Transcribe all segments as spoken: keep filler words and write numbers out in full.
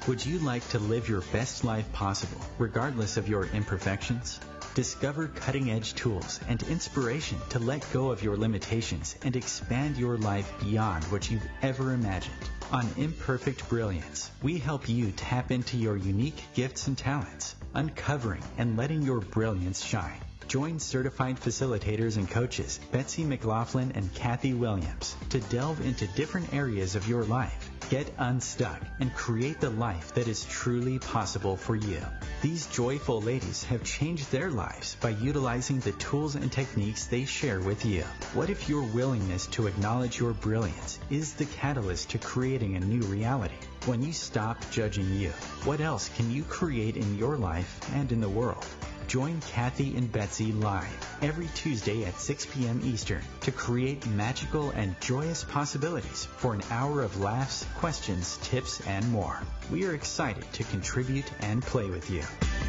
Would you like to live your best life possible, regardless of your imperfections? Discover cutting-edge tools and inspiration to let go of your limitations and expand your life beyond what you've ever imagined. On Imperfect Brilliance, we help you tap into your unique gifts and talents, uncovering and letting your brilliance shine. Join certified facilitators and coaches Betsy McLaughlin and Kathy Williams to delve into different areas of your life. Get unstuck and create the life that is truly possible for you. These joyful ladies have changed their lives by utilizing the tools and techniques they share with you. What if your willingness to acknowledge your brilliance is the catalyst to creating a new reality? When you stop judging you, what else can you create in your life and in the world? Join Kathy and Betsy live every Tuesday at six p.m. Eastern to create magical and joyous possibilities for an hour of laughs, questions, tips, and more. We are excited to contribute and play with you.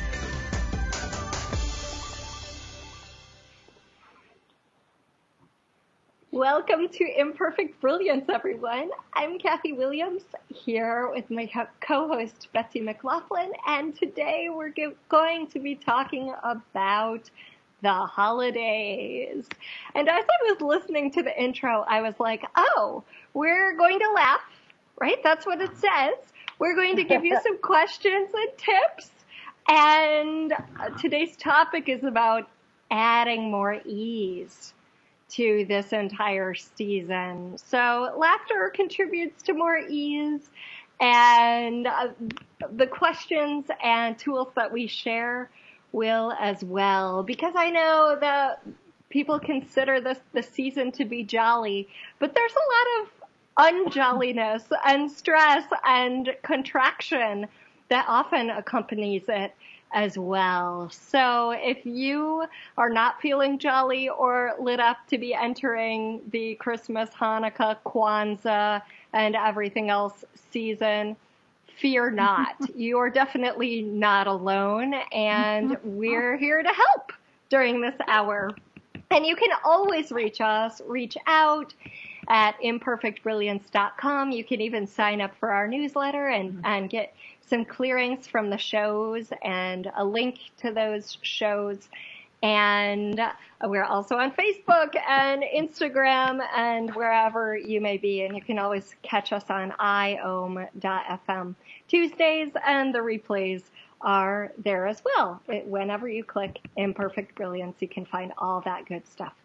Welcome to Imperfect Brilliance, everyone. I'm Kathy Williams here with my co-host Betsy McLaughlin, and today we're go- going to be talking about the holidays. And as I was listening to the intro, I was like, oh, we're going to laugh, right? That's what it says. We're going to give you some questions and tips, and uh, today's topic is about adding more ease to this entire season. So laughter contributes to more ease, and uh, the questions and tools that we share will as well, because I know that people consider this the season to be jolly, but there's a lot of unjolliness and stress and contraction that often accompanies it as well. So if you are not feeling jolly or lit up to be entering the Christmas, Hanukkah, Kwanzaa, and everything else season, fear not. You are definitely not alone, and we're here to help during this hour. And you can always reach us, reach out at imperfect brilliance dot com. You can even sign up for our newsletter and, and get some clearings from the shows and a link to those shows. And we're also on Facebook and Instagram and wherever you may be. And you can always catch us on i o m dot f m Tuesdays, and the replays are there as well. It, whenever you click Imperfect Brilliance, you can find all that good stuff.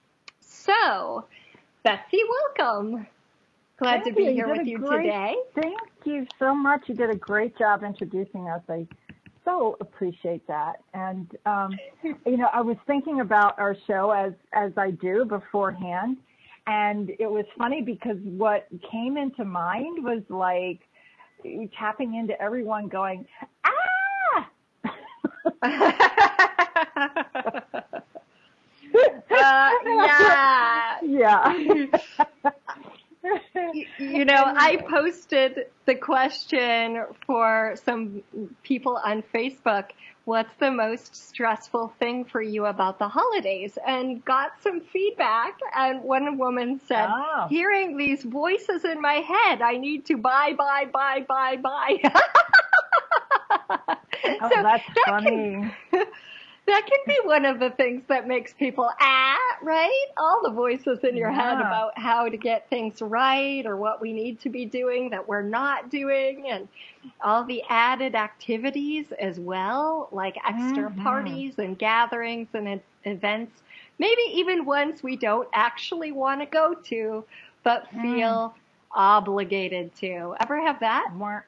So, Betsy, welcome. Glad Thank to be you. here you with you great, today. Thank you so much. You did a great job introducing us. I so appreciate that. And, um, you know, I was thinking about our show as, as I do beforehand. And it was funny because what came into mind was like tapping into everyone going, ah! uh, yeah. Yeah. You know, I posted the question for some people on Facebook, what's the most stressful thing for you about the holidays? And got some feedback. And one woman said, oh. hearing these voices in my head, I need to buy, buy, buy, buy, buy. Oh, so that's that funny. Can, that can be one of the things that makes people, ah, right? All the voices in your yeah. head about how to get things right or what we need to be doing that we're not doing, and all the added activities as well, like extra mm-hmm. parties and gatherings and events, maybe even ones we don't actually want to go to, but feel mm. obligated to. Ever have that?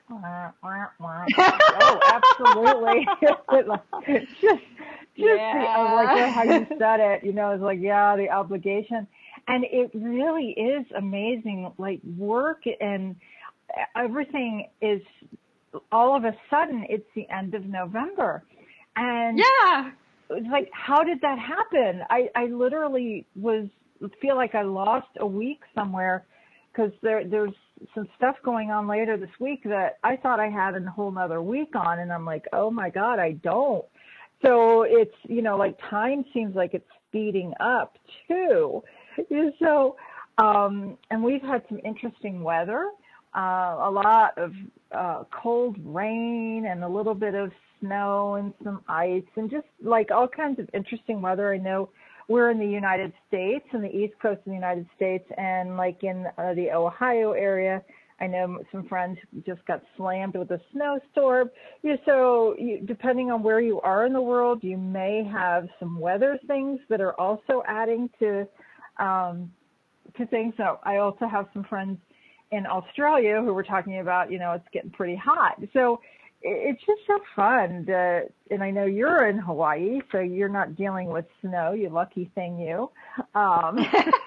Oh, absolutely. just, just yeah. the, I like how you said it. You know, it's like, yeah, the obligation. And it really is amazing. Like work and everything is, all of a sudden, it's the end of November. And yeah. it's like, how did that happen? I, I literally was, feel like I lost a week somewhere because there, there's some stuff going on later this week that I thought I had a whole nother week on, and I'm like, oh my God, I don't. So it's, you know, like time seems like it's speeding up too. So, um, and we've had some interesting weather. uh, a lot of uh, cold rain and a little bit of snow and some ice and just like all kinds of interesting weather. I know we're in the United States, in the East Coast of the United States, and like in uh, the Ohio area, I know some friends just got slammed with a snowstorm. You know, so you, depending on where you are in the world, you may have some weather things that are also adding to um, to things. So I also have some friends in Australia who were talking about, you know, it's getting pretty hot. So it's just so fun. To, and I know you're in Hawaii, so you're not dealing with snow. You lucky thing, you. Um.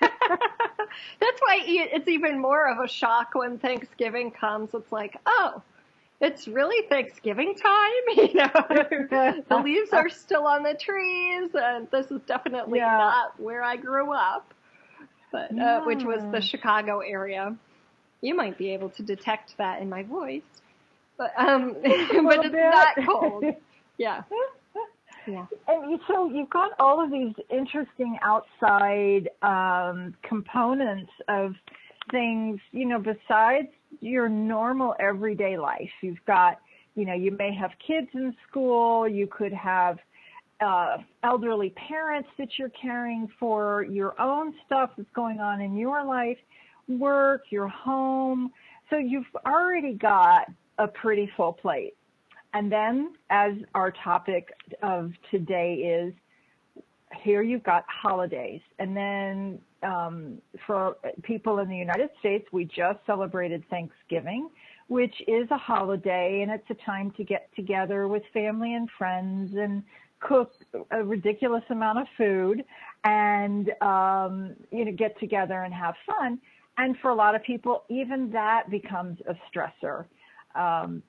That's why it's even more of a shock when Thanksgiving comes. It's like, oh, it's really Thanksgiving time. You know, the leaves are still on the trees, and this is definitely yeah. not where I grew up, but yeah. uh, which was the Chicago area. You might be able to detect that in my voice. But um, but it's bit. not cold. Yeah. Yeah. And so you've got all of these interesting outside um, components of things, you know, besides your normal everyday life. You've got, you know, you may have kids in school. You could have uh, elderly parents that you're caring for, your own stuff that's going on in your life, work, your home. So you've already got a pretty full plate. And then, as our topic of today is, here you've got holidays. And then um, for people in the United States, we just celebrated Thanksgiving, which is a holiday, and it's a time to get together with family and friends and cook a ridiculous amount of food and, um, you know, get together and have fun. And for a lot of people, even that becomes a stressor. Um,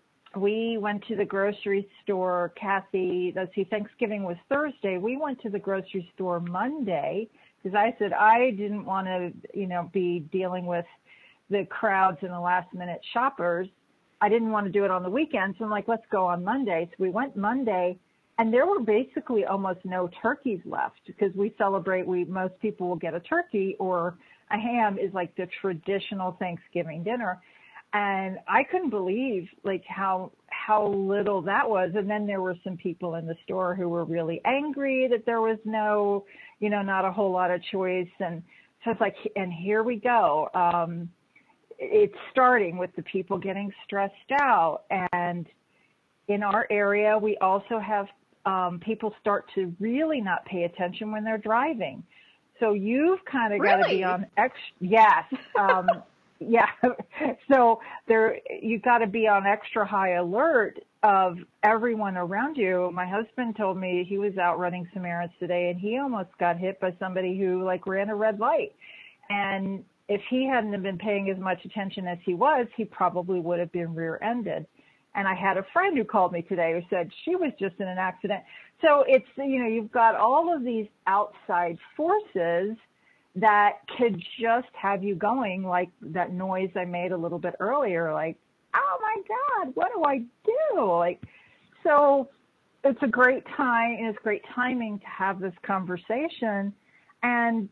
we went to the grocery store, Kathy, let's see, Thanksgiving was Thursday. We went to the grocery store Monday because I said I didn't want to, you know, be dealing with the crowds and the last minute shoppers. I didn't want to do it on the weekends. So I'm like, let's go on Monday. So we went Monday, and there were basically almost no turkeys left because we celebrate, we, most people will get a turkey or a ham is like the traditional Thanksgiving dinner. And I couldn't believe like how how little that was. And then there were some people in the store who were really angry that there was no, you know, not a whole lot of choice. And so it's like, and here we go. Um, it's starting with the people getting stressed out. And in our area, we also have um, people start to really not pay attention when they're driving. So you've kind of really? got to be on extra. Yes. Um, Yeah, so there you got to be on extra high alert of everyone around you. My husband told me he was out running some errands today, and he almost got hit by somebody who like ran a red light. And if he hadn't been paying as much attention as he was, he probably would have been rear-ended. And I had a friend who called me today who said she was just in an accident. So it's, you know, you've got all of these outside forces that could just have you going, like that noise I made a little bit earlier, like, oh my God, what do I do? Like, so it's a great time, and it's great timing to have this conversation. And,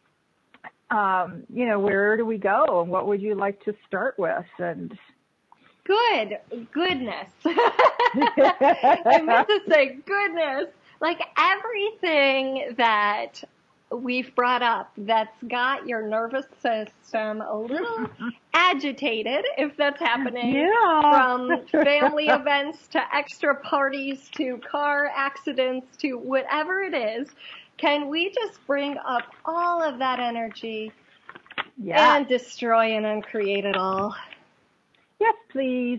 um, you know, where do we go, and what would you like to start with? And good goodness. I meant to say goodness. Like everything that we've brought up that's got your nervous system a little agitated, if that's happening, yeah. from family events to extra parties to car accidents to whatever it is. Can we just bring up all of that energy yeah. and destroy and uncreate it all? Yes, please.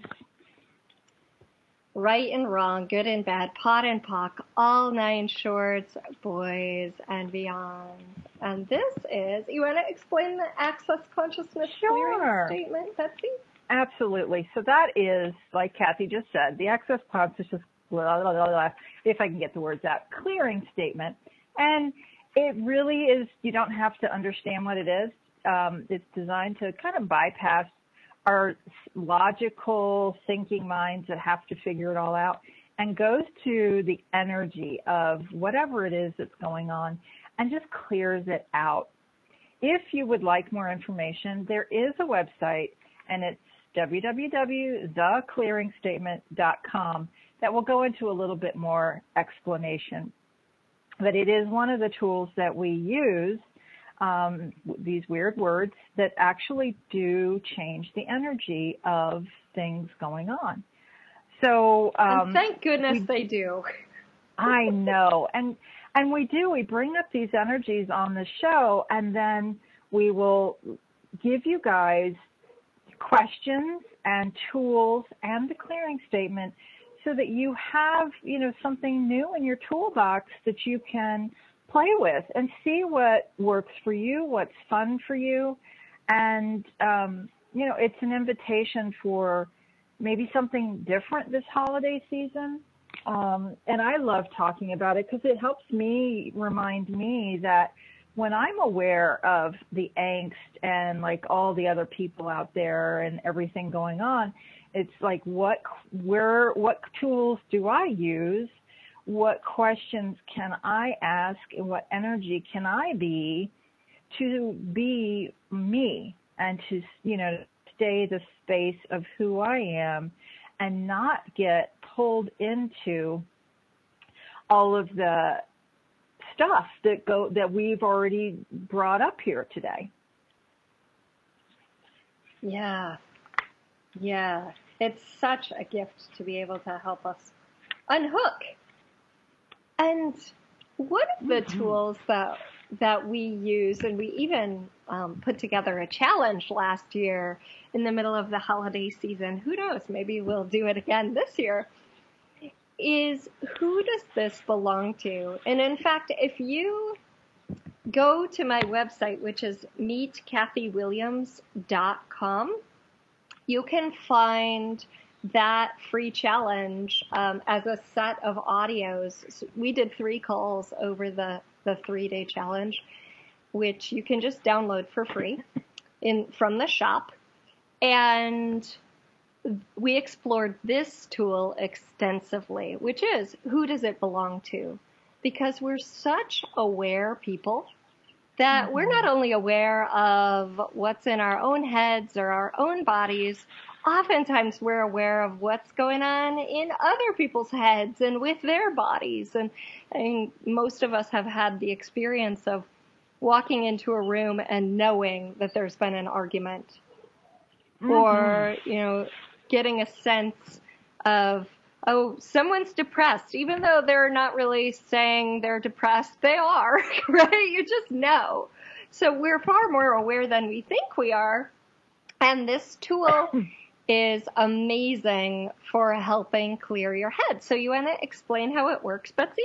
Right and wrong, good and bad, pot and pock, all nine shorts, boys and beyond. And this is, you want to explain the access consciousness sure. clearing statement, Betsy? Absolutely. So that is, like Kathy just said, the access consciousness, blah, blah, blah, blah, if I can get the words out, clearing statement. And it really is, you don't have to understand what it is. Um, it's designed to kind of bypass our logical thinking minds that have to figure it all out, and goes to the energy of whatever it is that's going on and just clears it out. If you would like more information, there is a website, and it's w w w dot the clearing statement dot com, that will go into a little bit more explanation. But it is one of the tools that we use, um, these weird words that actually do change the energy of things going on. So, um, and thank goodness we, they do. I know. And, and we do, we bring up these energies on the show, and then we will give you guys questions and tools and the clearing statement so that you have, you know, something new in your toolbox that you can play with and see what works for you, what's fun for you. And, um, you know, it's an invitation for maybe something different this holiday season. Um, and I love talking about it because it helps me remind me that when I'm aware of the angst and like all the other people out there and everything going on, it's like, what, where, what tools do I use? What questions can I ask? And what energy can I be to be me and to, you know, stay the space of who I am and not get pulled into all of the stuff that go that we've already brought up here today. Yeah. Yeah. It's such a gift to be able to help us unhook. And one of the mm-hmm. tools that that we use, and we even um, put together a challenge last year in the middle of the holiday season, who knows, maybe we'll do it again this year, is who does this belong to? And in fact, if you go to my website, which is meet kathy williams dot com, you can find that free challenge um, as a set of audios. So we did three calls over the, the three-day challenge, which you can just download for free in from the shop. And we explored this tool extensively, which is, who does it belong to? Because we're such aware people that mm-hmm. we're not only aware of what's in our own heads or our own bodies, oftentimes we're aware of what's going on in other people's heads and with their bodies. And I mean, most of us have had the experience of walking into a room and knowing that there's been an argument mm-hmm. or, you know, getting a sense of, oh, someone's depressed, even though they're not really saying they're depressed, they are, right? You just know. So we're far more aware than we think we are. And this tool is amazing for helping clear your head. So you want to explain how it works, Betsy?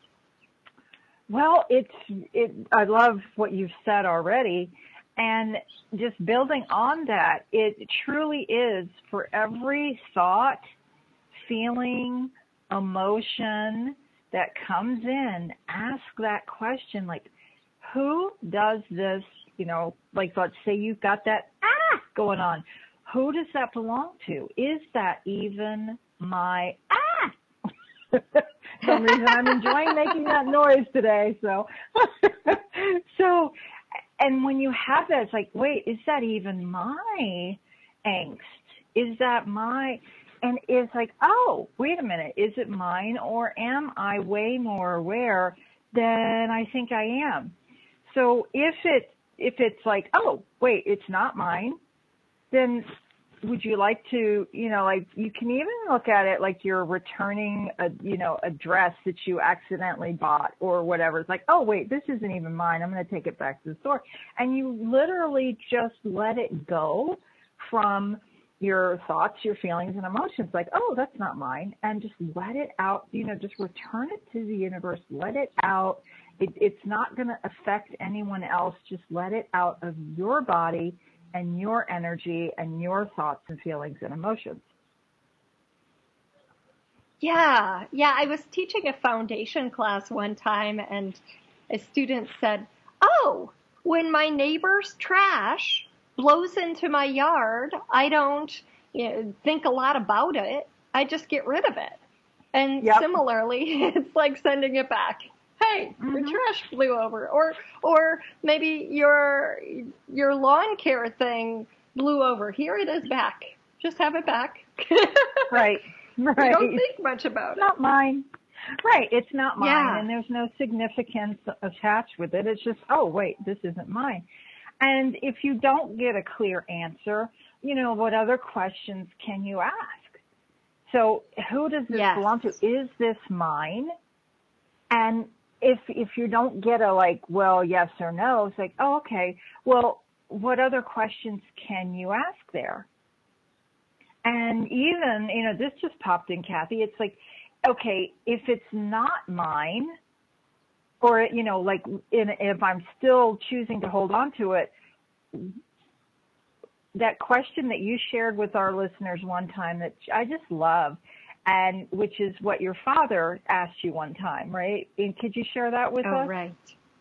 Well, it's, it, I love what you've said already. And just building on that, it truly is for every thought, feeling, emotion that comes in, ask that question, like, who does this, you know, like, let's say you've got that ah going on. Who does that belong to? Is that even my ah? For some reason I'm enjoying making that noise today. So, so, and when you have that, it's like, wait, is that even my angst? Is that my, and it's like, oh, wait a minute, is it mine, or am I way more aware than I think I am? So if it, if it's like, oh, wait, it's not mine, then would you like to, you know, like, you can even look at it like you're returning a, you know, a dress that you accidentally bought or whatever. It's like, oh, wait, this isn't even mine. I'm going to take it back to the store. And you literally just let it go from your thoughts, your feelings, and emotions. Like, oh, that's not mine. And just let it out, you know, just return it to the universe. Let it out. It, it's not going to affect anyone else. Just let it out of your body and your energy and your thoughts and feelings and emotions. Yeah, yeah. I was teaching a foundation class one time, and a student said, oh, when my neighbor's trash blows into my yard, I don't, you know, think a lot about it. I just get rid of it. And yep. Similarly, it's like sending it back. Hey, mm-hmm. your trash flew over, or or maybe your your lawn care thing blew over. Here it is back. just have it back. Right, right. You don't think much about It's not mine. Right, it's not mine, Yeah. and there's no significance attached with it. It's just, oh, wait, this isn't mine. And if you don't get a clear answer, you know, what other questions can you ask? So who does this Yes. belong to? Is this mine? And if if you don't get a, like, well, yes or no, it's like, oh, okay, well, what other questions can you ask there? And even, you know, this just popped in, Kathy. It's like, okay, if it's not mine, or, you know, like in, if I'm still choosing to hold on to it, that question that you shared with our listeners one time that I just love, and which is what your father asked you one time, right? And could you share that with Oh, us? right.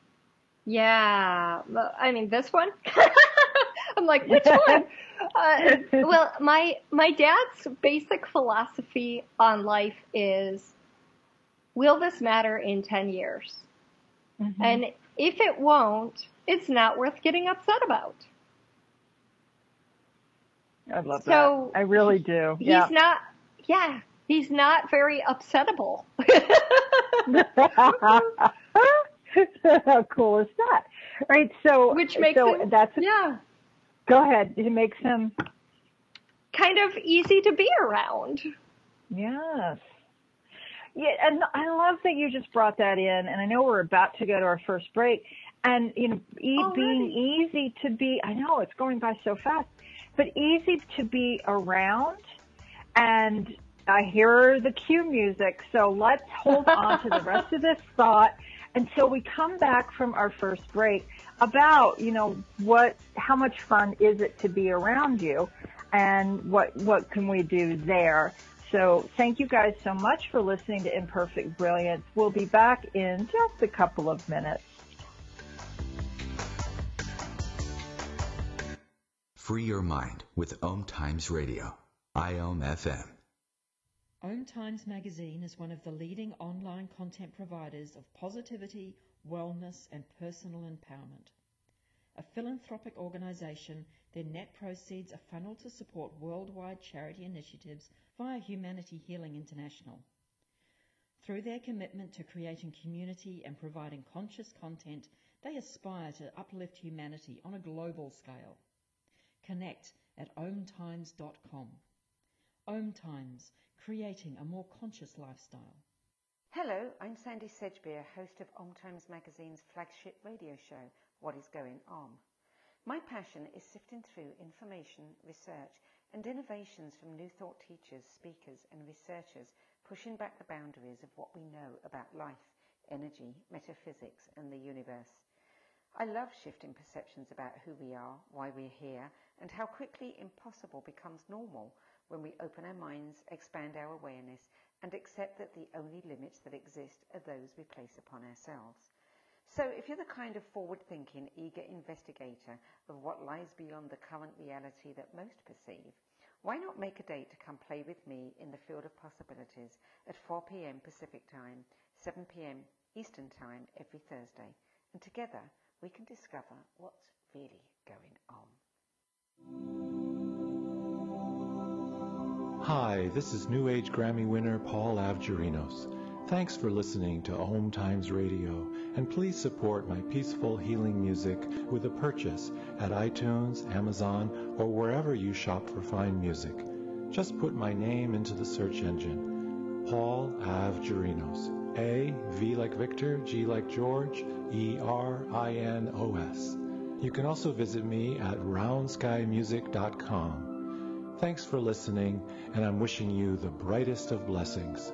Yeah. Well, I mean, this one? I'm like, which one? Uh, well, my my dad's basic philosophy on life is, will this matter in ten years? Mm-hmm. And if it won't, it's not worth getting upset about. I love So that. I really do. He's Yeah. not, yeah, he's not very upsettable. How cool is that? Right. So, Which makes so him, that's, yeah, go ahead. It makes him, kind of easy to be around. yes. Yeah, and I love that you just brought that in, and I know we're about to go to our first break, and, you know, e- Already? being easy to be, I know it's going by so fast, but easy to be around, and I hear the cue music, so let's hold on to the rest of this thought until we come back from our first break about, you know, what, how much fun is it to be around you, and what, what can we do there? So thank you guys so much for listening to Imperfect Brilliance. We'll be back in just a couple of minutes. Free your mind with Om Times Radio, I O M F M. Om Times Magazine is one of the leading online content providers of positivity, wellness, and personal empowerment. A philanthropic organization, their net proceeds are funneled to support worldwide charity initiatives via Humanity Healing International. Through their commitment to creating community and providing conscious content, they aspire to uplift humanity on a global scale. Connect at om times dot com. Om Times, creating a more conscious lifestyle. Hello, I'm Sandy Sedgbeer, host of Om Times Magazine's flagship radio show, What is Going On. My passion is sifting through information, research, and innovations from new thought teachers, speakers, and researchers pushing back the boundaries of what we know about life, energy, metaphysics, and the universe. I love shifting perceptions about who we are, why we're here, and how quickly impossible becomes normal when we open our minds, expand our awareness, and accept that the only limits that exist are those we place upon ourselves. So if you're the kind of forward-thinking, eager investigator of what lies beyond the current reality that most perceive, why not make a date to come play with me in the field of possibilities at four p.m. Pacific Time, seven p.m. Eastern Time every Thursday, and together we can discover what's really going on. Hi, this is New Age Grammy winner Paul Avgerinos. Thanks for listening to Om Times Radio, and please support my peaceful healing music with a purchase at iTunes, Amazon, or wherever you shop for fine music. Just put my name into the search engine, Paul Avgerinos. A, V like Victor, G like George, E R I N O S. You can also visit me at round sky music dot com. Thanks for listening, and I'm wishing you the brightest of blessings.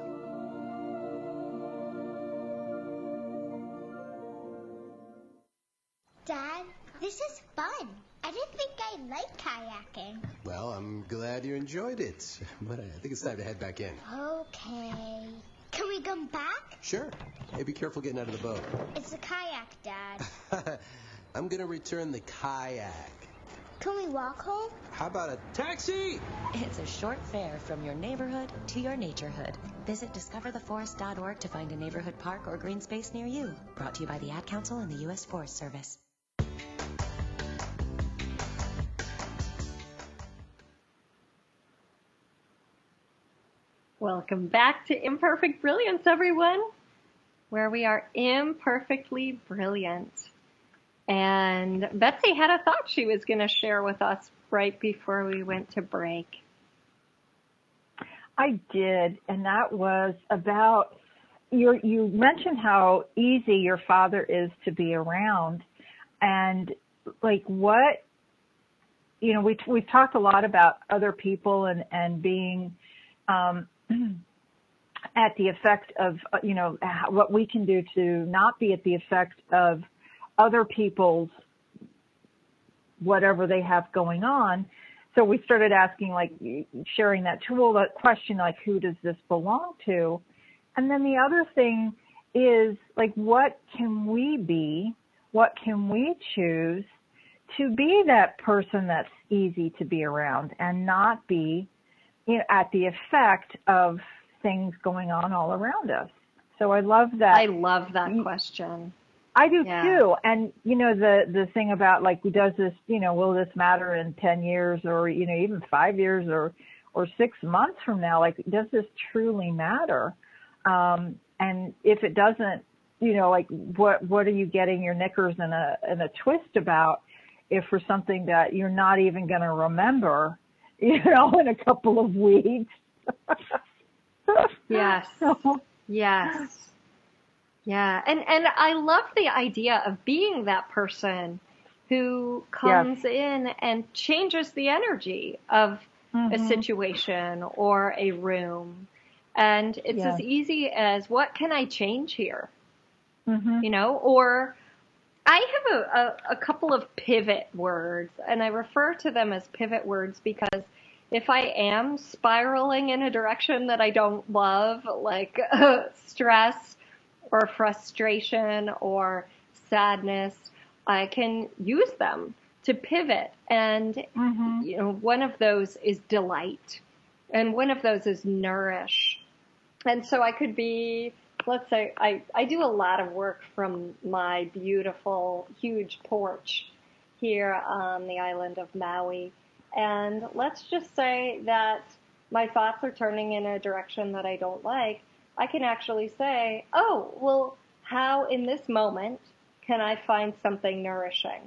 Dad, this is fun. I didn't think I liked kayaking. Well, I'm glad you enjoyed it, but I think it's time to head back in. Okay. Can we come back? Sure. Hey, be careful getting out of the boat. It's a kayak, Dad. I'm going to return the kayak. Can we walk home? How about a taxi? It's a short fare from your neighborhood to your naturehood. Visit discover the forest dot org to find a neighborhood park or green space near you. Brought to you by the Ad Council and the U S Forest Service. Welcome back to Imperfect Brilliance, everyone, where we are imperfectly brilliant. And Betsy had a thought she was going to share with us right before we went to break. I did, and that was about, you you mentioned how easy your father is to be around, and like what, you know, we, we've talked a lot about other people and, and being um, at the effect of, you know, what we can do to not be at the effect of other people's whatever they have going on. So we started asking, like, sharing that tool, that question, like, who does this belong to? And then the other thing is, like, what can we be? What can we choose to be that person that's easy to be around and not be, you know, at the effect of things going on all around us? So I love that. I love that question. I do yeah. too. And, you know, the, the thing about, like, does this, you know, will this matter in ten years or, you know, even five years or, or six months from now? Like, does this truly matter? Um, and if it doesn't, you know, like, what, what are you getting your knickers in a, in a twist about if for something that you're not even going to remember, you know, in a couple of weeks? Yes. So, yes. Yeah, and, and I love the idea of being that person who comes yes. in and changes the energy of mm-hmm. a situation or a room. And it's yes. as easy as, what can I change here? Mm-hmm. You know, or I have a, a, a couple of pivot words, and I refer to them as pivot words because if I am spiraling in a direction that I don't love, like uh, stress, or frustration or sadness, I can use them to pivot. And, mm-hmm. you know, one of those is delight. And one of those is nourish. And so I could be, let's say, I, I do a lot of work from my beautiful, huge porch here on the island of Maui. And let's just say that my thoughts are turning in a direction that I don't like. I can actually say, oh, well, how in this moment can I find something nourishing?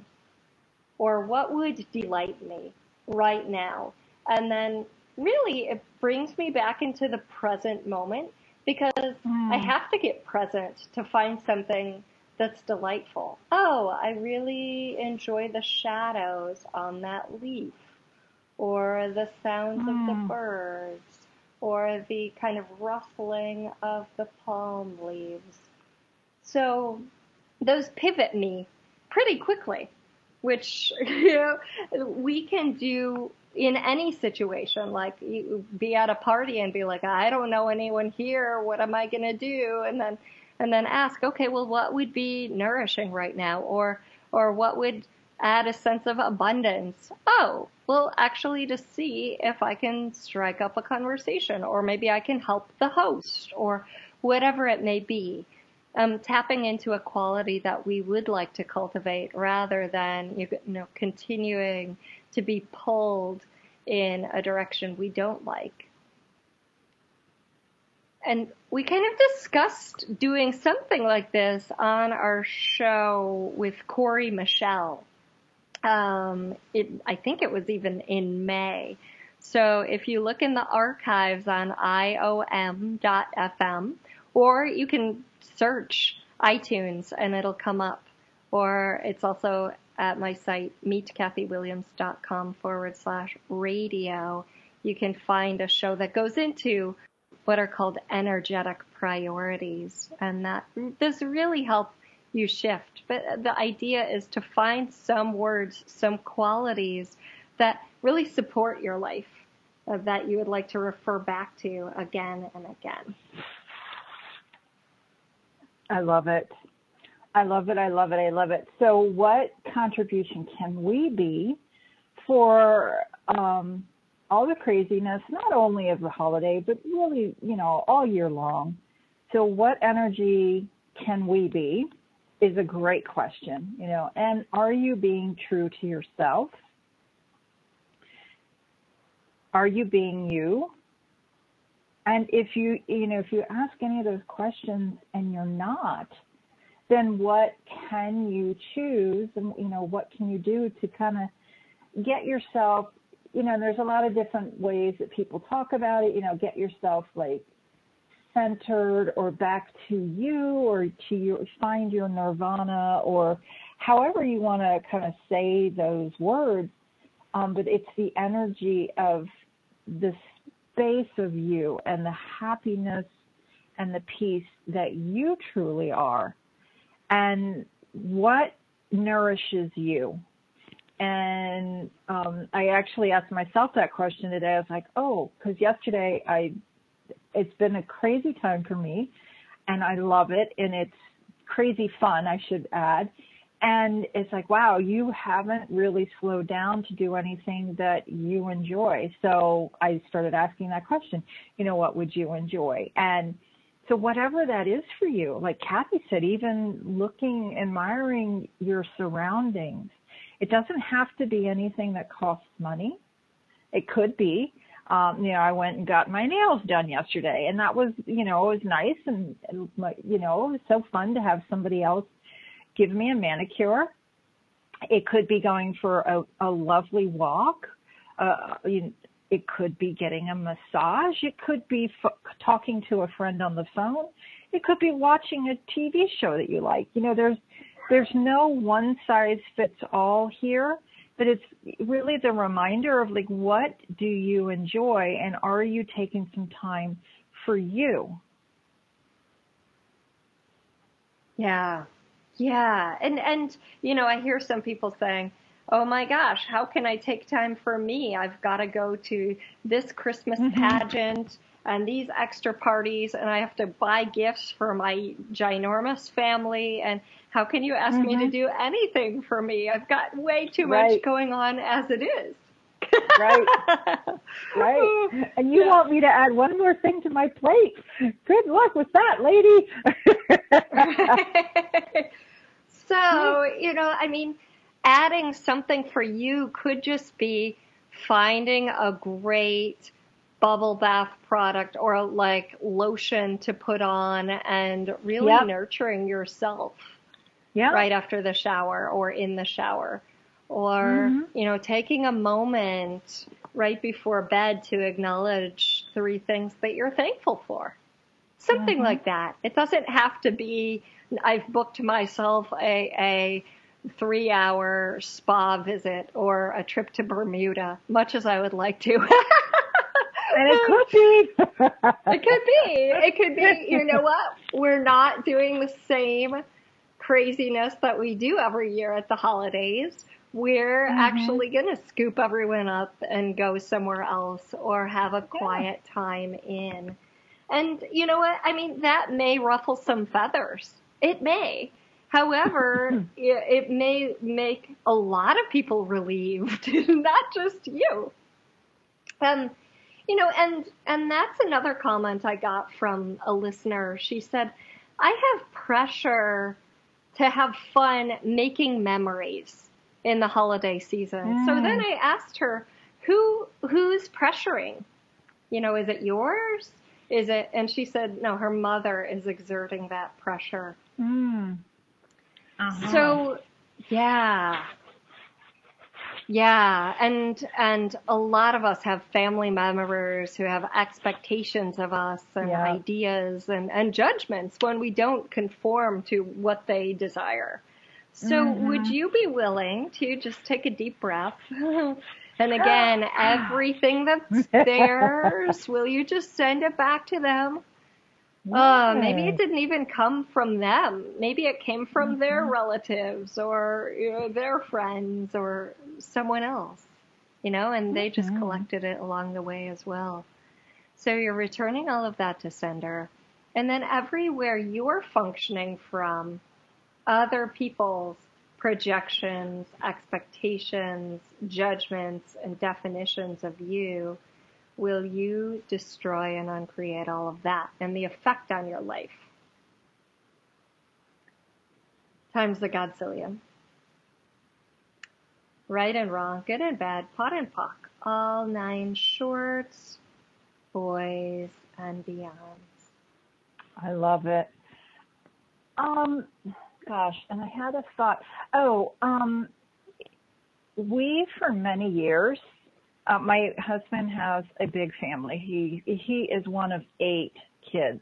Or what would delight me right now? And then really it brings me back into the present moment because mm. I have to get present to find something that's delightful. Oh, I really enjoy the shadows on that leaf or the sounds mm. of the birds, or the kind of rustling of the palm leaves. So those pivot me pretty quickly, which, you know, we can do in any situation. Like, you be at a party and be like, I don't know anyone here. What am I going to do? And then, and then ask, okay, well, what would be nourishing right now? Or, or what would add a sense of abundance? Oh, well, actually to see if I can strike up a conversation, or maybe I can help the host, or whatever it may be. Um, tapping into a quality that we would like to cultivate rather than, you know, continuing to be pulled in a direction we don't like. And we kind of discussed doing something like this on our show with Corey Michelle. Um, it, I think it was even in May. So if you look in the archives on I O M dot F M, or you can search iTunes and it'll come up, or it's also at my site, meetkathywilliams.com forward slash radio. You can find a show that goes into what are called energetic priorities, and that this really help you shift. But the idea is to find some words, some qualities that really support your life, uh, that you would like to refer back to again and again. I love it. I love it. I love it. I love it. So what contribution can we be for um, all the craziness, not only of the holiday, but really, you know, all year long? So what energy can we be is a great question, you know, and are you being true to yourself? Are you being you? And if you, you know, if you ask any of those questions and you're not, then what can you choose? And, you know, what can you do to kind of get yourself, you know, there's a lot of different ways that people talk about it, you know, get yourself like centered or back to you or to your, find your nirvana or however you want to kind of say those words. Um, but it's the energy of the space of you and the happiness and the peace that you truly are and what nourishes you. And um, I actually asked myself that question today. I was like, oh, because yesterday I, it's been a crazy time for me, and I love it, and it's crazy fun, I should add. And it's like, wow, you haven't really slowed down to do anything that you enjoy. So I started asking that question, you know, what would you enjoy? And so whatever that is for you, like Kathy said, even looking, admiring your surroundings. It doesn't have to be anything that costs money. It could be. Um, you know, I went and got my nails done yesterday, and that was, you know, it was nice, and, you know, it was so fun to have somebody else give me a manicure. It could be going for a, a lovely walk. Uh, you, it could be getting a massage. It could be f- talking to a friend on the phone. It could be watching a T V show that you like. You know, there's there's no one size fits all here, but it's really the reminder of like, what do you enjoy, and are you taking some time for you? Yeah. Yeah. And, and, you know, I hear some people saying, oh my gosh, how can I take time for me? I've got to go to this Christmas mm-hmm. pageant and these extra parties, and I have to buy gifts for my ginormous family. And how can you ask mm-hmm. me to do anything for me? I've got way too right. much going on as it is. Right. Right. And you yeah. want me to add one more thing to my plate. Good luck with that, lady. So, you know, I mean, adding something for you could just be finding a great bubble bath product or like lotion to put on and really yep. nurturing yourself yep. right after the shower or in the shower. Or, mm-hmm. you know, taking a moment right before bed to acknowledge three things that you're thankful for. Something mm-hmm. like that. It doesn't have to be, I've booked myself a, a three-hour spa visit or a trip to Bermuda, much as I would like to. And it could be. It could be. It could be. You know what? We're not doing the same craziness that we do every year at the holidays. We're mm-hmm. actually going to scoop everyone up and go somewhere else or have a quiet yeah. time in. And you know what? I mean, that may ruffle some feathers. It may. However, it may make a lot of people relieved, not just you. Um, you know, and, and that's another comment I got from a listener. She said, I have pressure to have fun making memories in the holiday season. Mm. So then I asked her, who, who's pressuring? You know, is it yours? Is it? And she said, no, her mother is exerting that pressure. Mm. Uh-huh. So, yeah. Yeah. And, and a lot of us have family members who have expectations of us and yeah. ideas and, and judgments when we don't conform to what they desire. So mm-hmm. would you be willing to just take a deep breath? And again, everything that's theirs, will you just send it back to them? Yes. Uh, maybe it didn't even come from them. Maybe it came from mm-hmm. their relatives or you know, their friends or someone else, you know, and they just mm-hmm. collected it along the way as well. So you're returning all of that to sender. And then everywhere you're functioning from, other people's projections, expectations, judgments, and definitions of you, will you destroy and uncreate all of that and the effect on your life? Times the Godzillion. Right and wrong, good and bad, pot and pock, all nine shorts, boys and beyond. I love it. Um, gosh, and I had a thought. Oh, um, we, for many years, uh, my husband has a big family. He, he is one of eight kids.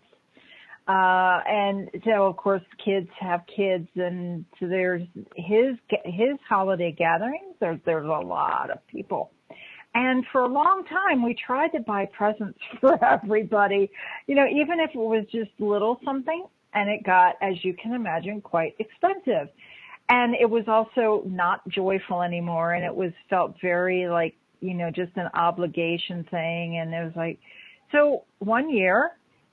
Uh, and so, of course, kids have kids, and so there's his, his holiday gatherings. There's, there's a lot of people. And for a long time, we tried to buy presents for everybody, you know, even if it was just little something, and it got, as you can imagine, quite expensive. And it was also not joyful anymore, and it was felt very like, you know, just an obligation thing. And it was like, so one year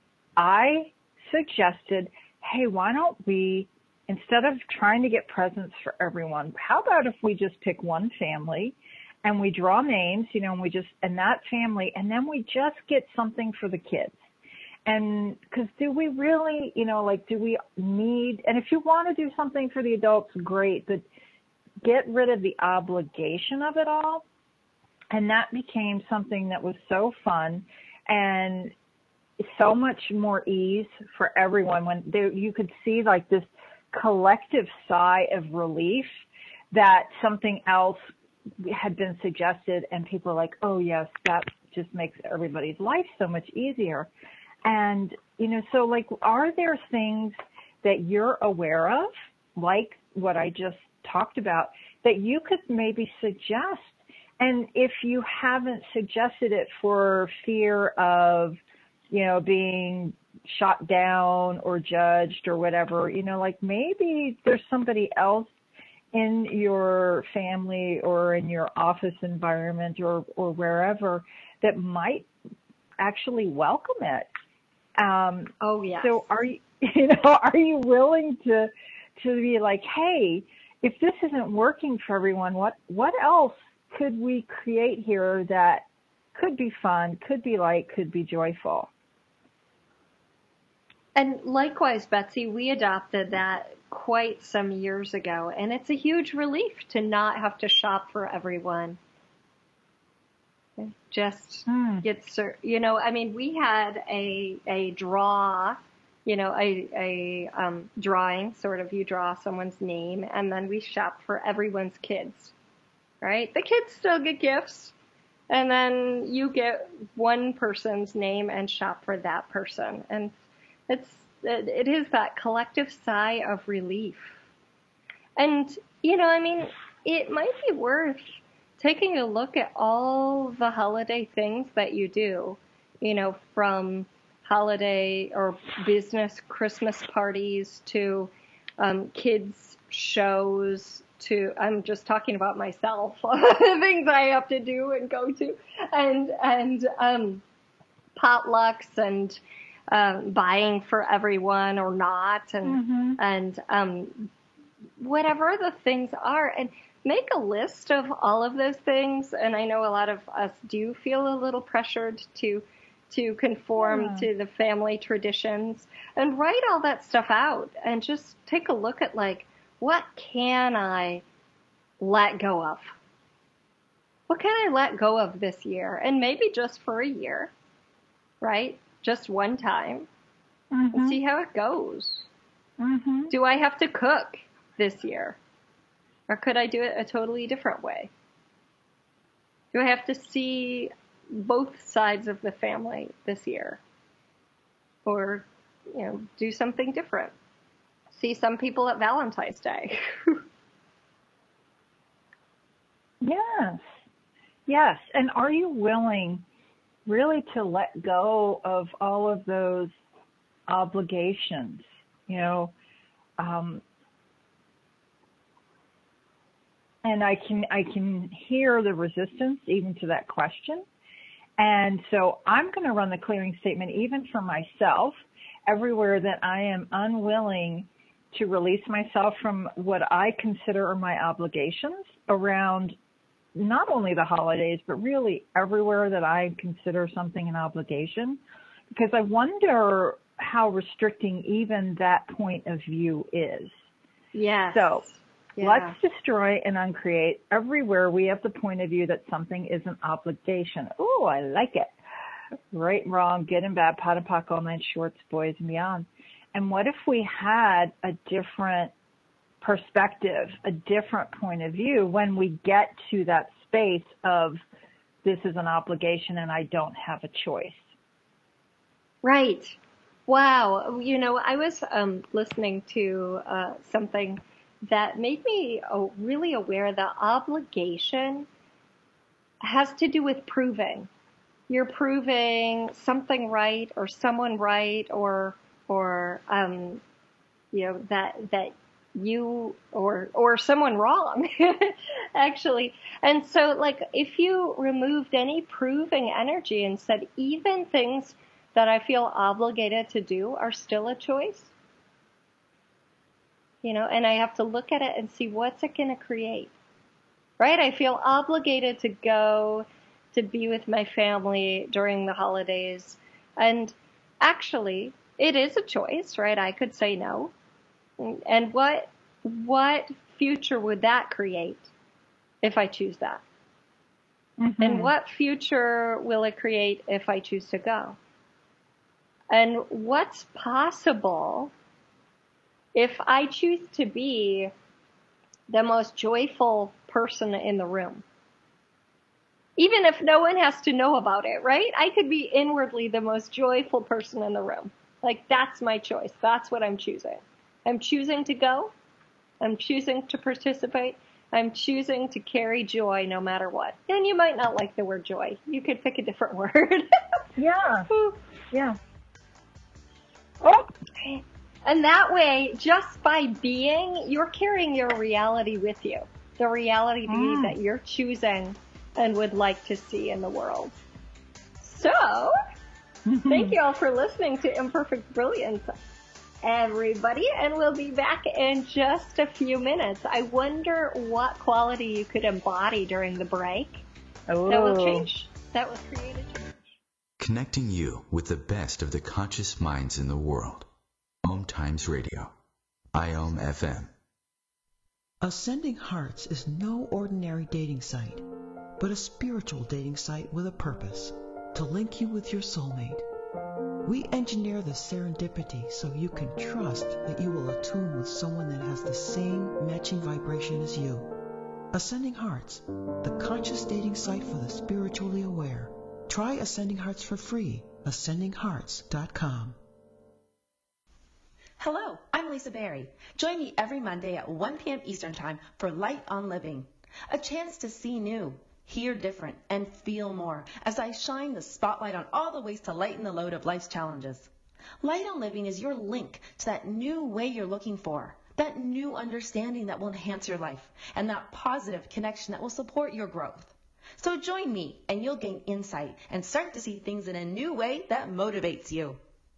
I suggested, hey, why don't we, instead of trying to get presents for everyone, how about if we just pick one family and we draw names, you know, and we just, and that family, and then we just get something for the kids. And because do we really, you know, like, do we need, and if you want to do something for the adults, great, but get rid of the obligation of it all. And that became something that was so fun and so much more ease for everyone when they, you could see like this collective sigh of relief that something else had been suggested, and people are like, oh yes, that just makes everybody's life so much easier. And, you know, so like, are there things that you're aware of, like what I just talked about, that you could maybe suggest? And if you haven't suggested it for fear of, you know, being shot down or judged or whatever, you know, like maybe there's somebody else in your family or in your office environment or, or wherever that might actually welcome it. Um, oh, yeah. So are you, you know, are you willing to, to be like, hey, if this isn't working for everyone, what, what else could we create here that could be fun, could be light, could be joyful? And likewise, Betsy, we adopted that quite some years ago, and it's a huge relief to not have to shop for everyone. Just mm. get, you know, I mean, we had a a draw, you know, a a um, drawing, sort of, you draw someone's name, and then we shop for everyone's kids, right? The kids still get gifts, and then you get one person's name and shop for that person, and it's it is that collective sigh of relief. And, you know, I mean, it might be worth taking a look at all the holiday things that you do, you know, from holiday or business Christmas parties to um, kids shows to, I'm just talking about myself, things I have to do and go to, and, and um, potlucks and um, buying for everyone or not, and, mm-hmm. and um, whatever the things are. And make a list of all of those things. And I know a lot of us do feel a little pressured to to conform yeah. to the family traditions, and write all that stuff out and just take a look at, like, what can I let go of? What can I let go of this year? And maybe just for a year, right? Just one time, mm-hmm. and see how it goes. Mm-hmm. Do I have to cook this year? Or could I do it a totally different way? Do I have to see both sides of the family this year? Or, you know, do something different? See some people at Valentine's Day. Yes. Yes. And are you willing really to let go of all of those obligations? You know, um, and I can, I can hear the resistance even to that question. And so I'm going to run the clearing statement even for myself, everywhere that I am unwilling to release myself from what I consider are my obligations around not only the holidays, but really everywhere that I consider something an obligation, because I wonder how restricting even that point of view is. Yes. So yeah. let's destroy and uncreate everywhere we have the point of view that something is an obligation. Oh, I like it. right and wrong, good and bad, pot and pock, all nine shorts, boys and beyond. And what if we had a different perspective, a different point of view when we get to that space of this is an obligation and I don't have a choice? Right. Wow. You know, I was um, listening to uh, something that made me uh, really aware that obligation has to do with proving. You're proving something right or someone right or, or, um, you know, that, that you or, or someone wrong, actually. And so, like, if you removed any proving energy and said, even things that I feel obligated to do are still a choice, you know, and I have to look at it and see what's it going to create, right? I feel obligated to go to be with my family during the holidays. And actually, it is a choice, right? I could say no. And what what future would that create if I choose that? Mm-hmm. And what future will it create if I choose to go? And what's possible if I choose to be the most joyful person in the room? Even if no one has to know about it, right? I could be inwardly the most joyful person in the room. Like, that's my choice. That's what I'm choosing. I'm choosing to go. I'm choosing to participate. I'm choosing to carry joy no matter what. And you might not like the word joy. You could pick a different word. Yeah. Yeah. Oh. And that way, just by being, you're carrying your reality with you. The reality mm. that you're choosing and would like to see in the world. So, thank you all for listening to Imperfect Brilliance, everybody, and we'll be back in just a few minutes. I wonder what quality you could embody during the break oh. that will change, that will create a change. Connecting you with the best of the conscious minds in the world. Om Times Radio, I O M F M. Ascending Hearts is no ordinary dating site, but a spiritual dating site with a purpose, to link you with your soulmate. We engineer the serendipity so you can trust that you will attune with someone that has the same matching vibration as you. Ascending Hearts, the conscious dating site for the spiritually aware. Try Ascending Hearts for free, ascending hearts dot com. Hello, I'm Lisa Berry. Join me every Monday at one p.m. Eastern Time for Light on Living, a chance to see new, hear different, and feel more as I shine the spotlight on all the ways to lighten the load of life's challenges. Light on Living is your link to that new way you're looking for, that new understanding that will enhance your life, and that positive connection that will support your growth. So join me and you'll gain insight and start to see things in a new way that motivates you.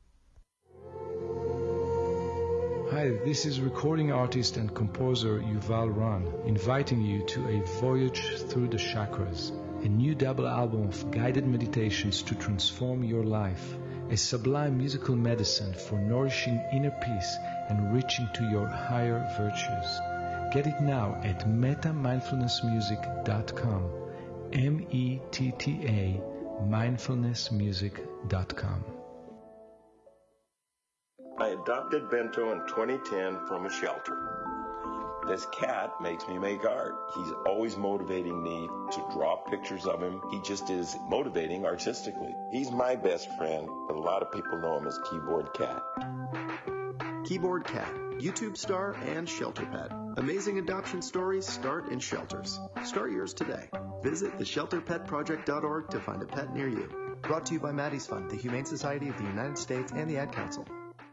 Hi, this is recording artist and composer Yuval Ran, inviting you to a voyage through the chakras, a new double album of guided meditations to transform your life, a sublime musical medicine for nourishing inner peace and reaching to your higher virtues. Get it now at meta mindfulness music dot com, M E T T A, mindfulness music dot com. I adopted Bento in twenty ten from a shelter. This cat makes me make art. He's always motivating me to draw pictures of him. He just is motivating artistically. He's my best friend, but a lot of people know him as Keyboard Cat. Keyboard Cat, YouTube star and shelter pet. Amazing adoption stories start in shelters. Start yours today. Visit the shelter pet project dot org to find a pet near you. Brought to you by Maddie's Fund, the Humane Society of the United States, and the Ad Council.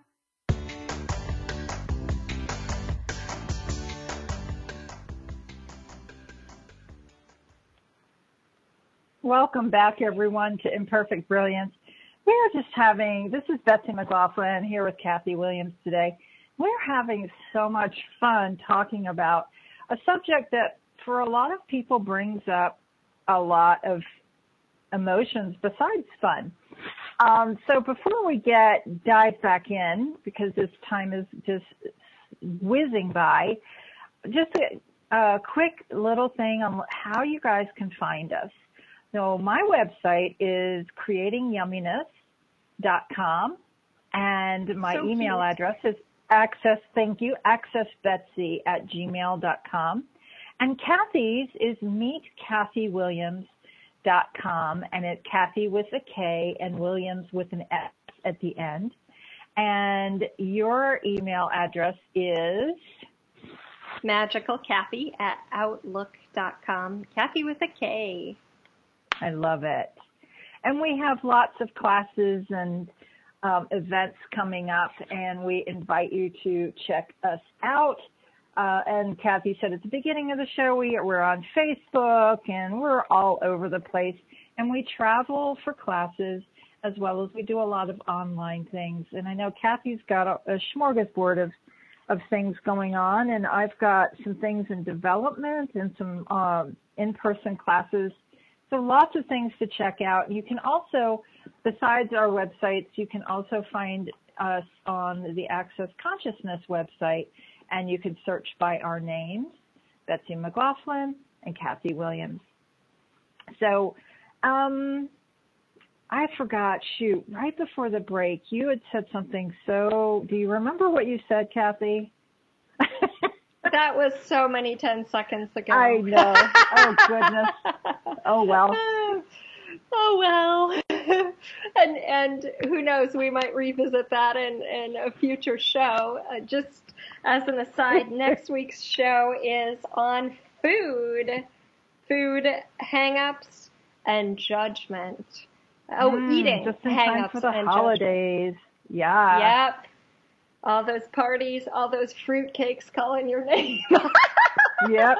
Welcome back, everyone, to Imperfect Brilliance. We're just having, this is Betsy McLaughlin here with Kathy Williams today. We're having so much fun talking about a subject that for a lot of people brings up a lot of emotions besides fun. Um, so before we get dive back in, because this time is just whizzing by, just a, a quick little thing on how you guys can find us. So my website is creating yumminess dot com, and my So email cute. address is access, thank you, accessbetsy at gmail dot com. And Kathy's is meet kathy williams dot com, and it's Kathy with a K and Williams with an S at the end. And your email address is magicalkathy at outlook dot com. Kathy with a K. I love it. And we have lots of classes and um, events coming up, and we invite you to check us out. Uh, and Kathy said at the beginning of the show, we, we're on Facebook, and we're all over the place. And we travel for classes as well as we do a lot of online things. And I know Kathy's got a, a smorgasbord of, of things going on, and I've got some things in development and some um, in-person classes. So lots of things to check out. You can also, besides our websites, you can also find us on the Access Consciousness website, and you can search by our names, Betsy McLaughlin and Kathy Williams. So um, I forgot, shoot, right before the break, you had said something so, do you remember what you said, Kathy? That was so many ten seconds ago. I know. Oh, goodness. Oh, well. Oh, well. and and who knows, we might revisit that in, in a future show. Uh, just as an aside, next week's show is on food, food hang-ups and judgment. Oh, mm, eating just in hang-ups time for the and holidays. Judgment. Yeah. Yep. All those parties, all those fruitcakes calling your name. Yep.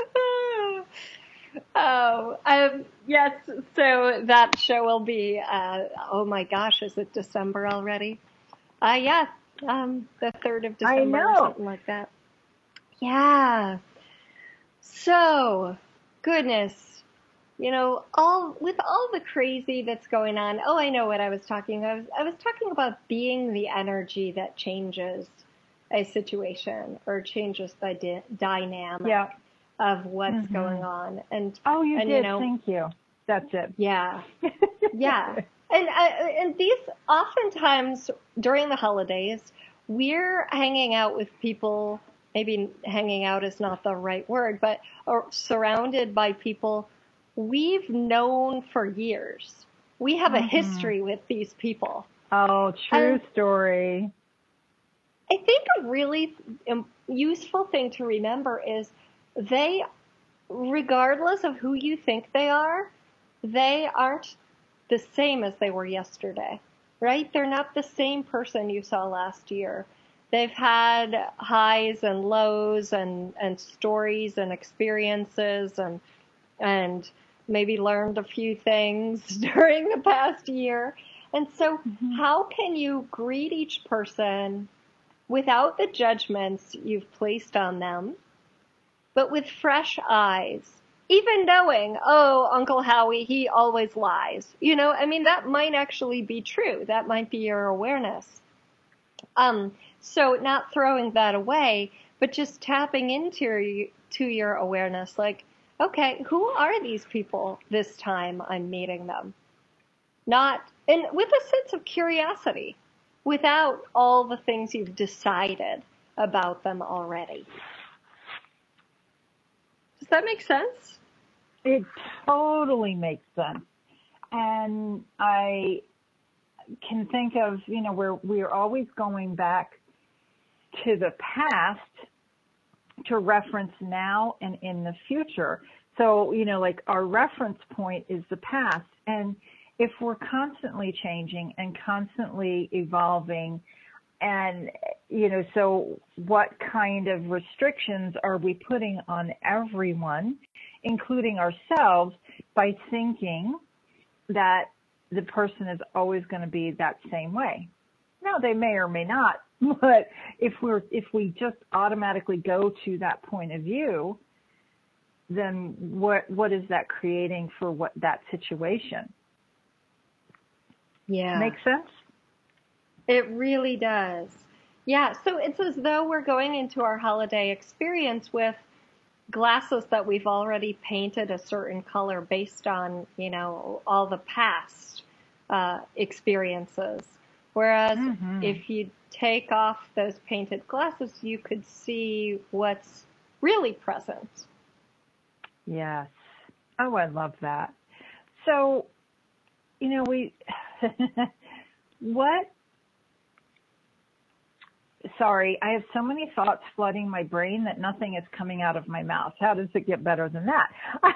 Oh, um, yes. So that show will be, uh, oh my gosh, is it December already? Uh, yeah, um, the third of December I know. or something like that. Yeah. So, goodness. You know, all with all the crazy that's going on. Oh, I know what I was talking about. I was, I was talking about being the energy that changes a situation or changes the di- dynamic yeah. of what's mm-hmm. going on. And oh, you and, did. You know, Thank you. That's it. Yeah, yeah. And uh, and these oftentimes during the holidays, we're hanging out with people. Maybe hanging out is not the right word, but or surrounded by people we've known for years. We have mm-hmm. a history with these people. Oh, true and story. I think a really useful thing to remember is they, regardless of who you think they are, they aren't the same as they were yesterday, right? They're not the same person you saw last year. They've had highs and lows and, and stories and experiences and, and maybe learned a few things during the past year. And so mm-hmm. how can you greet each person without the judgments you've placed on them, but with fresh eyes, even knowing, oh, Uncle Howie, he always lies. You know, I mean, that might actually be true. That might be your awareness. Um, so not throwing that away, but just tapping into your, to your awareness, like, okay, who are these people this time I'm meeting them? Not, and with a sense of curiosity, without all the things you've decided about them already. Does that make sense? It totally makes sense. And I can think of, you know, where we're always going back to the past to reference now and in the future. So, you know, like our reference point is the past. And if we're constantly changing and constantly evolving, and, you know, so what kind of restrictions are we putting on everyone, including ourselves, by thinking that the person is always going to be that same way? Now, they may or may not, but if we're, if we just automatically go to that point of view, then what, what is that creating for what that situation? Yeah. Make sense? It really does. Yeah. So it's as though we're going into our holiday experience with glasses that we've already painted a certain color based on, you know, all the past uh, experiences. Whereas mm-hmm. if you take off those painted glasses, you could see what's really present. Yes. Oh, I love that. So, you know, we, what, sorry, I have so many thoughts flooding my brain that nothing is coming out of my mouth. How does it get better than that?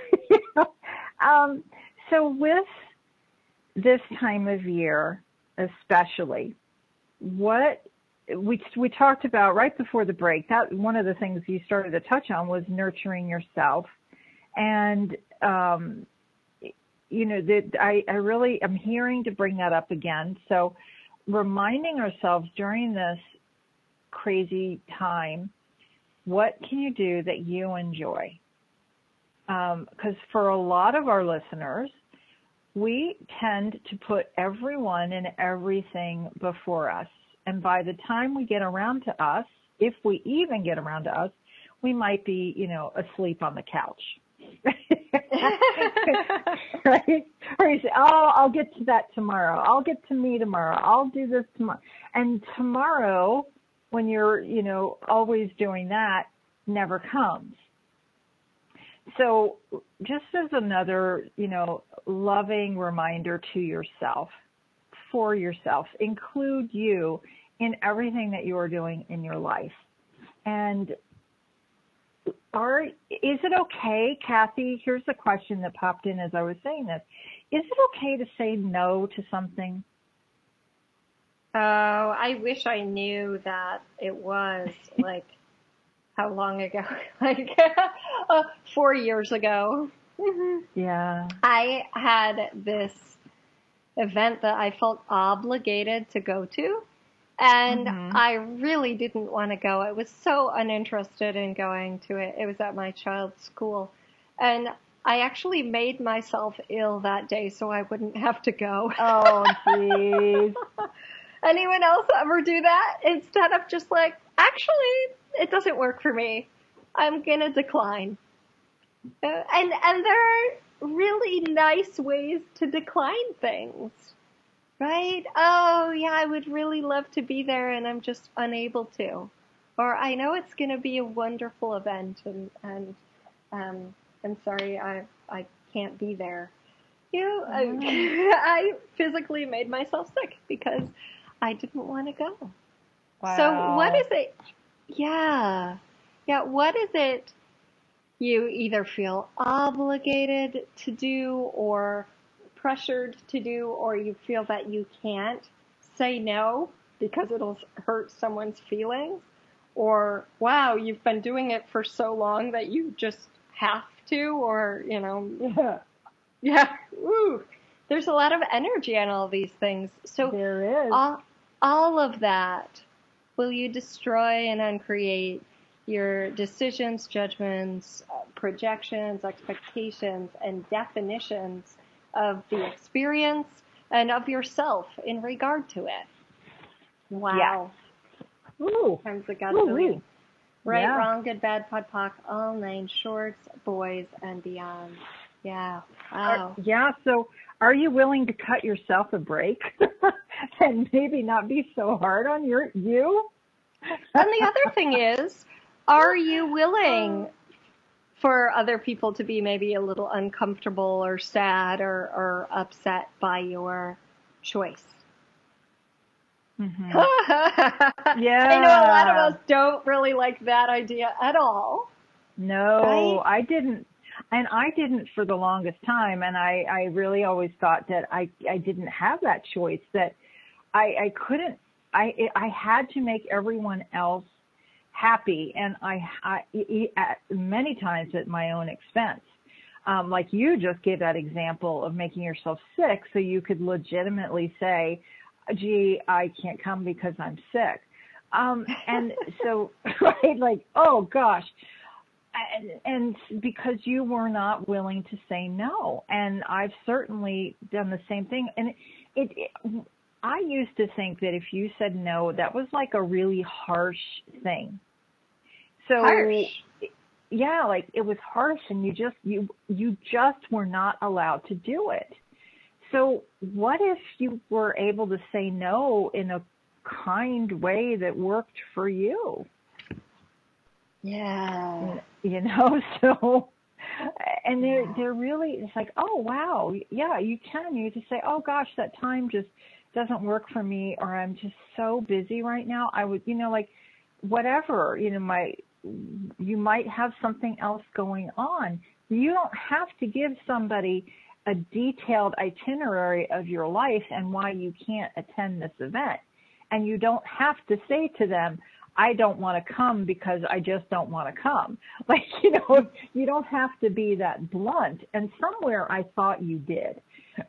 um, so with this time of year, especially, what we we talked about right before the break, that one of the things you started to touch on was nurturing yourself. And, um, you know, that I, I really am hearing to bring that up again. So reminding ourselves during this crazy time, what can you do that you enjoy? Because um, for a lot of our listeners, we tend to put everyone and everything before us. And by the time we get around to us, if we even get around to us, we might be, you know, asleep on the couch. Right? Or you say, oh, I'll get to that tomorrow. I'll get to me tomorrow. I'll do this tomorrow. And tomorrow, when you're, you know, always doing that, never comes. So just as another, you know, loving reminder to yourself, for yourself, include you in everything that you are doing in your life. And are, is it okay, Kathy, here's a question that popped in as I was saying this. Is it okay to say no to something? Oh, I wish I knew that it was like, how long ago? Like uh, four years ago. Yeah. I had this event that I felt obligated to go to. And mm-hmm. I really didn't want to go. I was so uninterested in going to it. It was at my child's school. And I actually made myself ill that day so I wouldn't have to go. Oh, jeez. Anyone else ever do that? Instead of just like, actually, it doesn't work for me. I'm going to decline. Uh, and, and there are really nice ways to decline things. Right? Oh, yeah, I would really love to be there and I'm just unable to. Or I know it's going to be a wonderful event and, and um, I'm sorry, I I can't be there. You know, mm. I, I physically made myself sick because I didn't want to go. Wow. So what is it? Yeah. Yeah, what is it you either feel obligated to do or pressured to do, or you feel that you can't say no because it'll hurt someone's feelings, or wow, you've been doing it for so long that you just have to, or, you know, yeah, yeah, ooh, there's a lot of energy on all these things. So there is. All, all of that, will you destroy and uncreate your decisions, judgments, projections, expectations, and definitions of the experience and of yourself in regard to it. Wow. Yeah. Ooh. Times a godzillion. Right, yeah. wrong, good, bad, pod, poc, all nine shorts, boys, and beyond. Yeah. Wow. Are, yeah, so are you willing to cut yourself a break and maybe not be so hard on your you? And the other thing is, are you willing for other people to be maybe a little uncomfortable or sad or, or upset by your choice? Mm-hmm. Yeah. I know a lot of us don't really like that idea at all. No, right? I didn't. And I didn't for the longest time. And I, I really always thought that I, I didn't have that choice, that I, I couldn't, I, I had to make everyone else happy, and I, I, I many times at my own expense. Um, like you just gave that example of making yourself sick so you could legitimately say, gee, I can't come because I'm sick. Um, and so, right, like, oh gosh. And, and because you were not willing to say no. And I've certainly done the same thing. And it, it I used to think that if you said no, that was like a really harsh thing. So, harsh. yeah, like it was harsh, and you just you you just were not allowed to do it. So what if you were able to say no in a kind way that worked for you? Yeah. You know, so, and they're, yeah. they're really, it's like, oh, wow, yeah, you can. You just say, oh, gosh, that time just doesn't work for me, or I'm just so busy right now. I would, you know, like, whatever, you know, my, you might have something else going on. You don't have to give somebody a detailed itinerary of your life and why you can't attend this event. And you don't have to say to them, I don't want to come because I just don't want to come. Like, you know, you don't have to be that blunt. And somewhere I thought you did.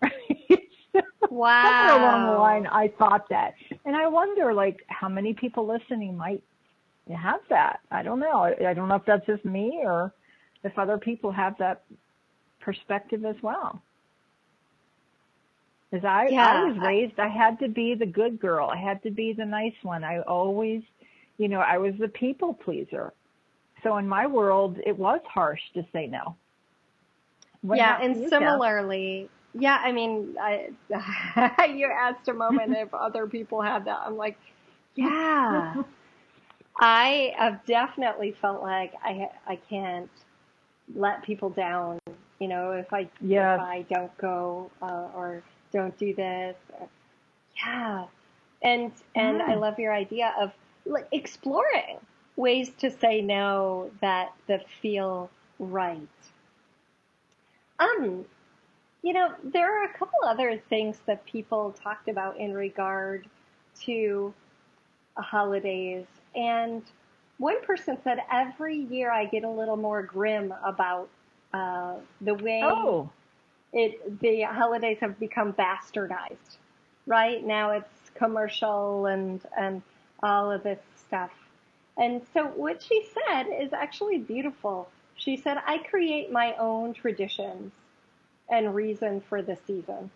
Wow. Somewhere along the line, I thought that. And I wonder, like, how many people listening might have that. I don't know. I don't know if that's just me or if other people have that perspective as well. Because I, yeah. I was raised, I had to be the good girl. I had to be the nice one. I always, you know, I was the people pleaser. So in my world, it was harsh to say no. What yeah, and similarly, Kat? yeah, I mean, I, you asked a moment if other people had that. I'm like, yeah. I have definitely felt like I I can't let people down, you know, if I yes. if I don't go uh, or don't do this. Yeah. And and yeah. I love your idea of like, exploring ways to say no that that feel right. Um, you know, there are a couple other things that people talked about in regard to holidays, and one person said every year I get a little more grim about uh, the way oh. it the holidays have become bastardized. Right now it's commercial and and all of this stuff. And so what she said is actually beautiful. She said, I create my own traditions and reason for the season.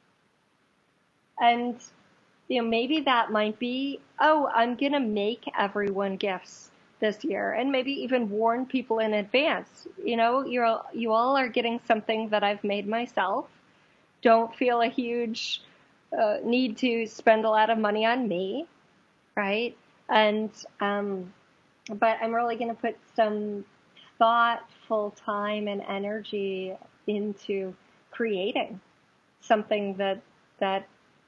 And you know, maybe that might be, oh, I'm going to make everyone gifts this year, and maybe even warn people in advance. You know, you're, you all are getting something that I've made myself. Don't feel a huge uh, need to spend a lot of money on me, right? And, um, but I'm really going to put some thoughtful time and energy into creating something that, that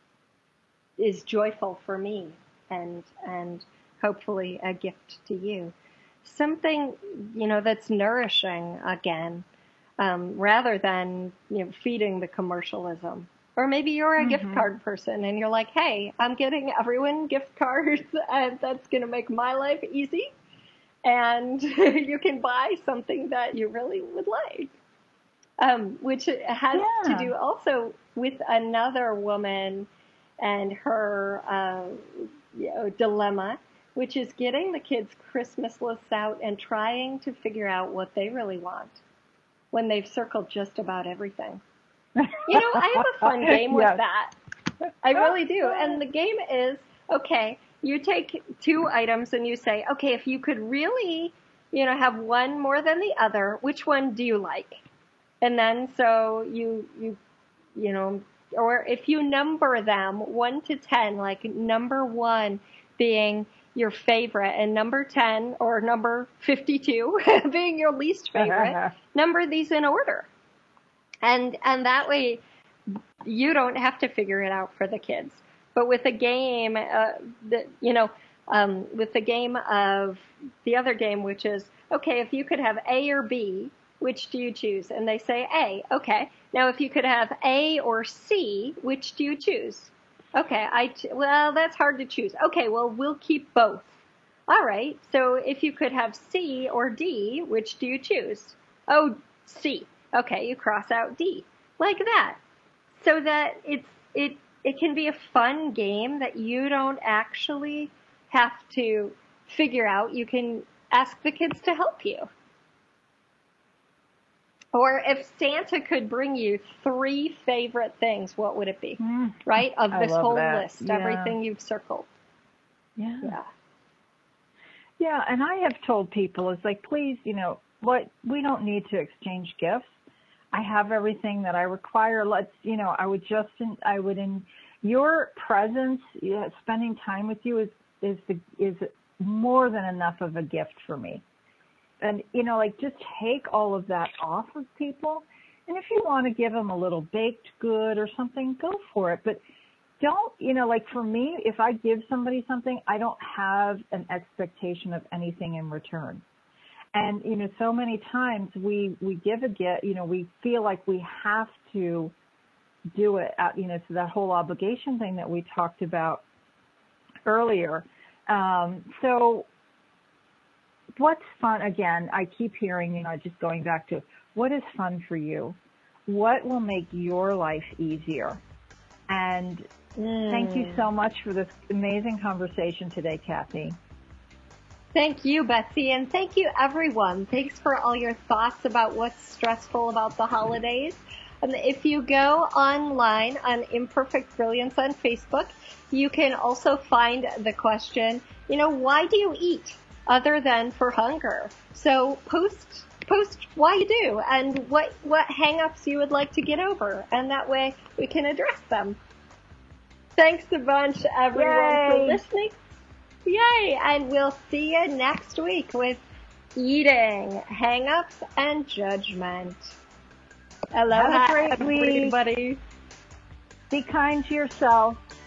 is joyful for me and, and hopefully a gift to you. Something, you know, that's nourishing again, um, rather than, you know, feeding the commercialism. Or maybe you're a mm-hmm. gift card person and you're like, hey, I'm getting everyone gift cards and that's going to make my life easy. And you can buy something that you really would like. Um, which has yeah. to do also with another woman and her uh, you know, dilemma, which is getting the kids' Christmas lists out and trying to figure out what they really want when they've circled just about everything. You know, I have a fun game with yes. that. I really do. And the game is, okay, you take two items and you say, okay, if you could really, you know, have one more than the other, which one do you like? And then so you, you, you know, or if you number them one to ten, like number one being your favorite and number ten or number fifty-two being your least favorite, number these in order. And, and that way you don't have to figure it out for the kids. But with a game, uh, the, you know, um, with the game of the other game, which is, okay, if you could have A or B, which do you choose? And they say A. Okay. Now, if you could have A or C, which do you choose? Okay. I, t- well, that's hard to choose. Okay. Well, we'll keep both. All right. So if you could have C or D, which do you choose? Oh, C. Okay. You cross out D like that. So that it's, it, it can be a fun game that you don't actually have to figure out. You can ask the kids to help you. Or if Santa could bring you three favorite things, what would it be? Mm, right? Of this whole that. list, yeah. everything you've circled. Yeah. Yeah. Yeah, and I have told people, it's like, please, you know, what, we don't need to exchange gifts. I have everything that I require. Let's, you know, I would just, I would, in your presence, yeah, spending time with you is, is the, is more than enough of a gift for me. And, you know, like, just take all of that off of people. And if you want to give them a little baked good or something, go for it. But don't, you know, like for me, if I give somebody something, I don't have an expectation of anything in return. And, you know, so many times we, we give a gift, you know, we feel like we have to do it, out, you know, so that whole obligation thing that we talked about earlier. Um, so what's fun, again, I keep hearing, you know, just going back to what is fun for you? What will make your life easier? And mm. thank you so much for this amazing conversation today, Kathy. Thank you, Betsy, and thank you, everyone. Thanks for all your thoughts about what's stressful about the holidays. Um, if you go online on Imperfect Brilliance on Facebook, you can also find the question, you know, why do you eat other than for hunger? So post post why you do and what, what hang-ups you would like to get over, and that way we can address them. Thanks a bunch, everyone, Yay. for listening. Yay! And we'll see you next week with eating, hang-ups, and judgment. Aloha, Have a great week. everybody. Be kind to yourself.